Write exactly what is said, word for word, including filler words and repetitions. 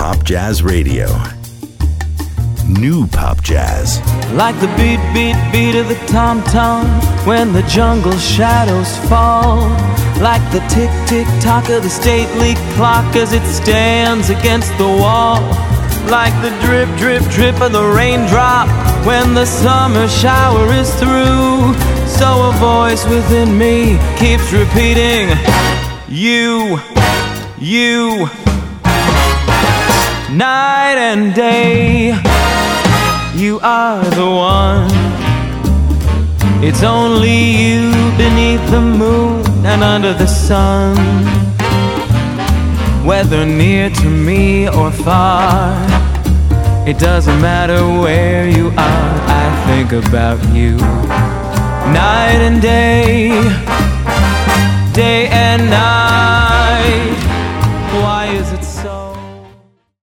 Pop Jazz Radio. New Pop Jazz. Like the beat, beat, beat of the tom-tom when the jungle shadows fall. Like the tick, tick, tock of the stately clock as it stands against the wall. Like the drip, drip, drip of the raindrop when the summer shower is through. So a voice within me keeps repeating, you, you. Night and day, you are the one. It's only you beneath the moon and under the sun. Whether near to me or far, it doesn't matter where you are, I think about you. Night and day, day and night. Why is it so?